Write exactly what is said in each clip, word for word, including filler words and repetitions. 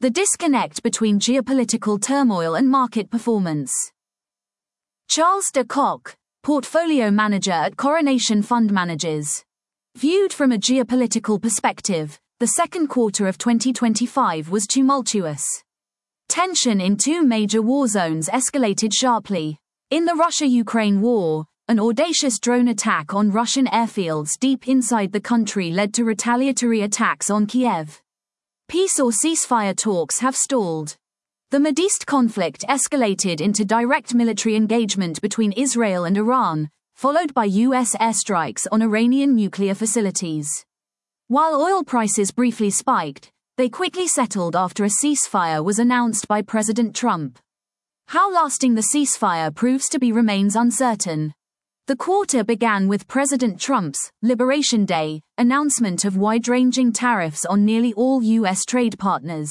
The disconnect between geopolitical turmoil and market performance. Charles de Kock, portfolio manager at Coronation Fund Managers. Viewed from a geopolitical perspective, the second quarter of twenty twenty-five was tumultuous. Tension in two major war zones escalated sharply. In the Russia-Ukraine war, an audacious drone attack on Russian airfields deep inside the country led to retaliatory attacks on Kiev. Peace or ceasefire talks have stalled. The Middle East conflict escalated into direct military engagement between Israel and Iran, followed by U S airstrikes on Iranian nuclear facilities. While oil prices briefly spiked, they quickly settled after a ceasefire was announced by President Trump. How lasting the ceasefire proves to be remains uncertain. The quarter began with President Trump's Liberation Day announcement of wide-ranging tariffs on nearly all U S trade partners.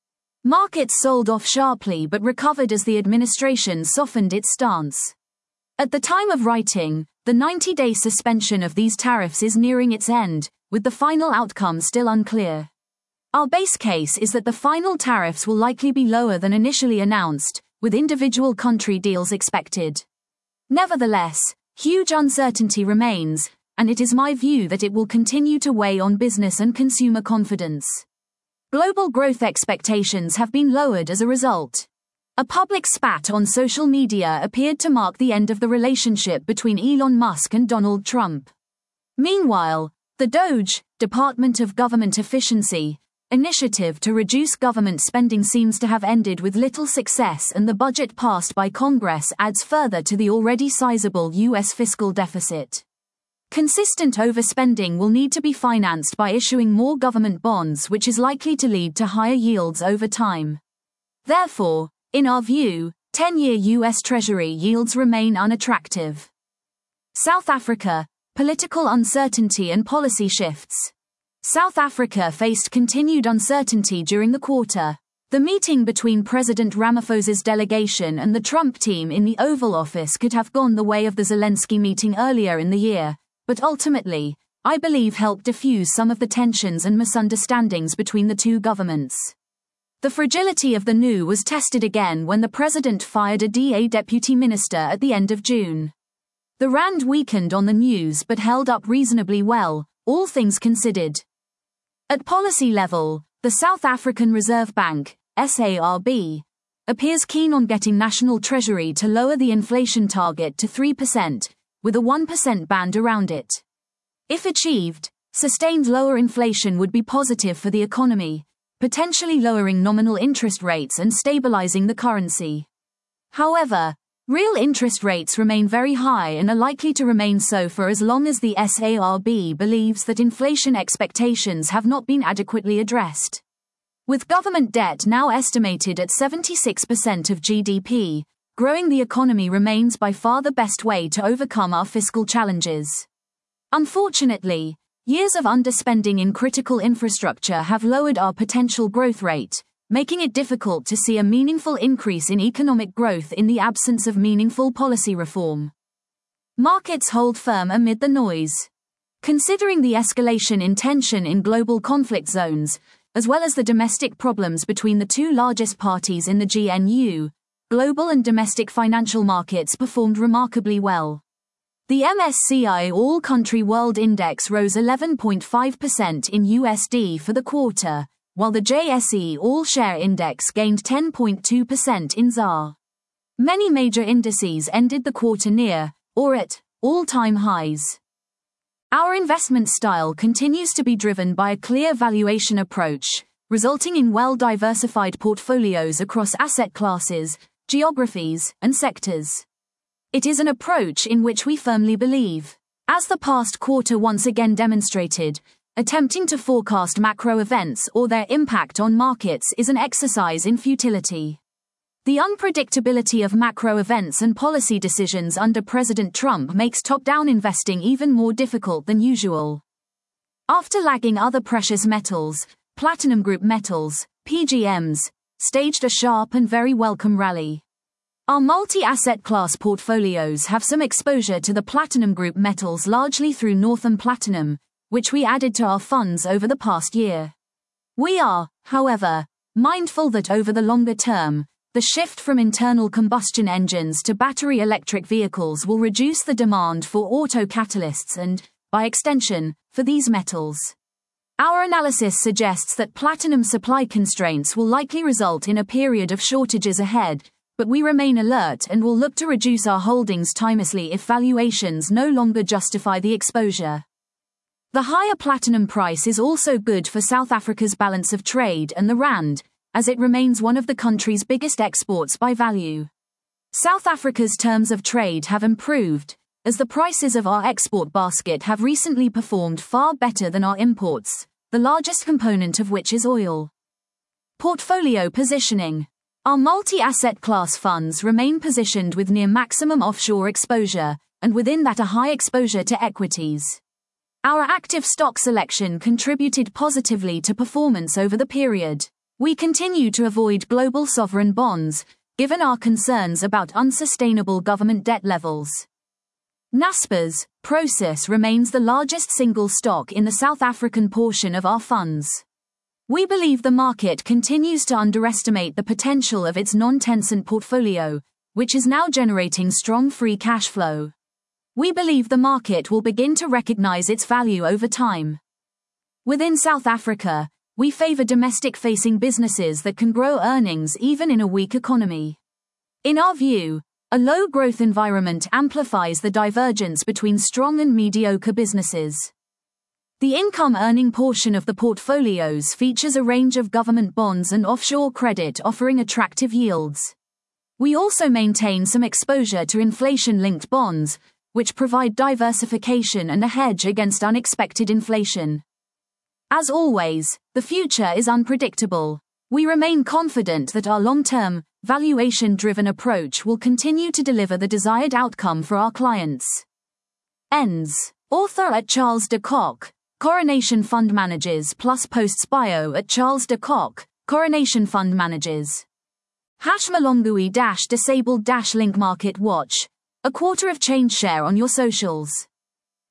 Markets sold off sharply but recovered as the administration softened its stance. At the time of writing, the ninety-day suspension of these tariffs is nearing its end, with the final outcome still unclear. Our base case is that the final tariffs will likely be lower than initially announced, with individual country deals expected. Nevertheless, huge uncertainty remains, and it is my view that it will continue to weigh on business and consumer confidence. Global growth expectations have been lowered as a result. A public spat on social media appeared to mark the end of the relationship between Elon Musk and Donald Trump. Meanwhile, the DOGE, Department of Government Efficiency, initiative to reduce government spending seems to have ended with little success, and the budget passed by Congress adds further to the already sizable U S fiscal deficit. Consistent overspending will need to be financed by issuing more government bonds, which is likely to lead to higher yields over time. Therefore, in our view, ten-year U S Treasury yields remain unattractive. South Africa, political uncertainty and policy shifts. South Africa faced continued uncertainty during the quarter. The meeting between President Ramaphosa's delegation and the Trump team in the Oval Office could have gone the way of the Zelensky meeting earlier in the year, but ultimately, I believe helped diffuse some of the tensions and misunderstandings between the two governments. The fragility of the N U was tested again when the president fired a D A deputy minister at the end of June. The rand weakened on the news but held up reasonably well, all things considered. At policy level, the South African Reserve Bank, S A R B, appears keen on getting National Treasury to lower the inflation target to three percent, with a one percent band around it. If achieved, sustained lower inflation would be positive for the economy, potentially lowering nominal interest rates and stabilizing the currency. However, real interest rates remain very high and are likely to remain so for as long as the S A R B believes that inflation expectations have not been adequately addressed. With government debt now estimated at seventy-six percent of G D P, growing the economy remains by far the best way to overcome our fiscal challenges. Unfortunately, years of underspending in critical infrastructure have lowered our potential growth rate, making it difficult to see a meaningful increase in economic growth in the absence of meaningful policy reform. Markets hold firm amid the noise. Considering the escalation in tension in global conflict zones, as well as the domestic problems between the two largest parties in the G N U, global and domestic financial markets performed remarkably well. The M S C I All-Country World Index rose eleven point five percent in U S D for the quarter, while the J S E All-Share Index gained ten point two percent in Z A R. Many major indices ended the quarter near, or at, all-time highs. Our investment style continues to be driven by a clear valuation approach, resulting in well-diversified portfolios across asset classes, geographies, and sectors. It is an approach in which we firmly believe. As the past quarter once again demonstrated, attempting to forecast macro events or their impact on markets is an exercise in futility. The unpredictability of macro events and policy decisions under President Trump makes top-down investing even more difficult than usual. After lagging other precious metals, Platinum Group Metals, P G Ms, staged a sharp and very welcome rally. Our multi-asset class portfolios have some exposure to the Platinum Group Metals largely through Northam Platinum, which we added to our funds over the past year. We are, however, mindful that over the longer term, the shift from internal combustion engines to battery electric vehicles will reduce the demand for auto catalysts and, by extension, for these metals. Our analysis suggests that platinum supply constraints will likely result in a period of shortages ahead, but we remain alert and will look to reduce our holdings timelessly if valuations no longer justify the exposure. The higher platinum price is also good for South Africa's balance of trade and the rand, as it remains one of the country's biggest exports by value. South Africa's terms of trade have improved, as the prices of our export basket have recently performed far better than our imports, the largest component of which is oil. Portfolio positioning. Our multi-asset class funds remain positioned with near maximum offshore exposure, and within that a high exposure to equities. Our active stock selection contributed positively to performance over the period. We continue to avoid global sovereign bonds, given our concerns about unsustainable government debt levels. Naspers, Prosus remains the largest single stock in the South African portion of our funds. We believe the market continues to underestimate the potential of its non-Tencent portfolio, which is now generating strong free cash flow. We believe the market will begin to recognize its value over time. Within South Africa, we favor domestic-facing businesses that can grow earnings even in a weak economy. In our view, a low-growth environment amplifies the divergence between strong and mediocre businesses. The income-earning portion of the portfolios features a range of government bonds and offshore credit offering attractive yields. We also maintain some exposure to inflation-linked bonds, which provide diversification and a hedge against unexpected inflation. As always, the future is unpredictable. We remain confident that our long-term, valuation-driven approach will continue to deliver the desired outcome for our clients. Ends. Author at Charles de Kock, Coronation Fund Managers plus Posts bio at Charles de Kock, Coronation Fund Managers. Hash Malongui dash disabled dash link market watch. A quarter of change share on your socials.